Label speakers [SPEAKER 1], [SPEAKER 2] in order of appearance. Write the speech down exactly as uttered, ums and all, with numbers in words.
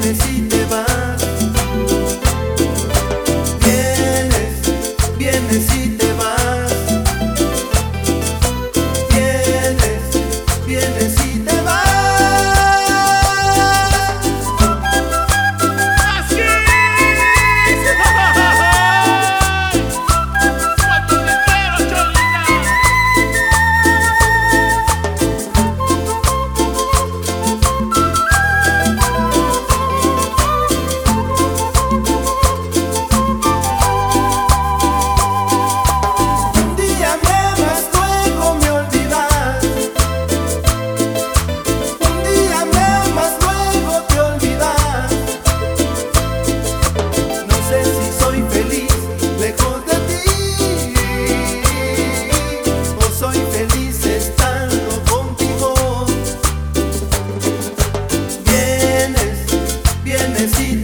[SPEAKER 1] vienes y te vas. Vienes, vienes y te vas. Vienes, vienes y te vas.
[SPEAKER 2] ¡Así es! ¡Cuánto te quiero, Cholita!
[SPEAKER 1] Un día me amas, luego me olvidas. Un día me amas, luego te olvidas. No sé si soy feliz lejos de ti, o soy feliz estando contigo. Vienes, vienes y